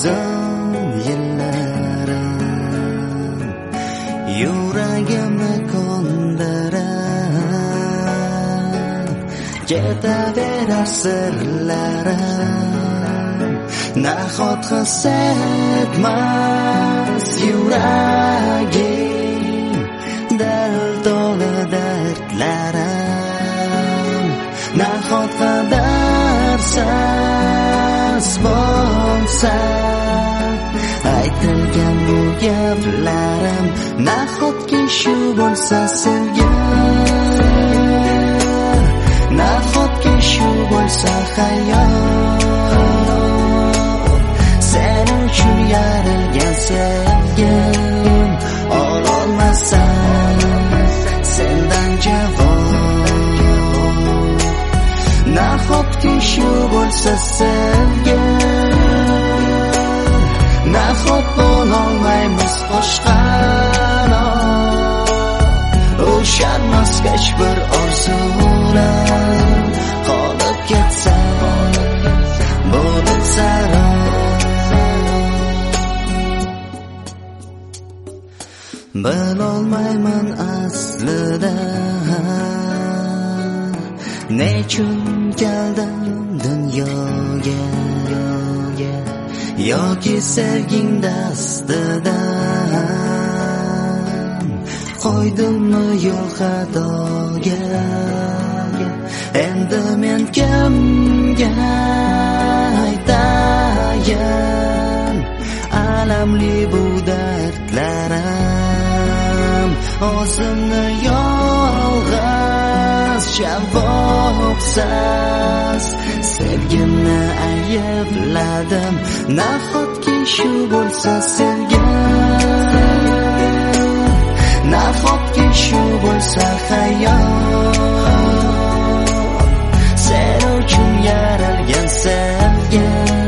uzun yillarim yuragimni ko'ndirib ketaverar sirlarim nahot his etmas yuragim dard doli dardlarim nahot qadarsiz bo'lsa aytilgan bu gaplarim nahotki shu bo'lsa sevgi nahotki shu bo'lsa hayot sen uchun yarilgan sevgim ololmasam sendan javob nahotki shu bo'lsa sevgi nahot bo'lolmaymiz boshqaro ushalmasgach bir orzular qolib ketsa bo'lib sarob bilolmayman aslida nechun keldim dunyoga yoki sevging dastidan qo'ydimmi yo'q xatoga endi men kimga aytayin alamli bu dardlarim o'zimni yolg'iz javobsiz sevgimni aybladim nahotki shu bo'lsa sevgi nahotki shu bo'lsa hayot sen uchun yaralgan sevgi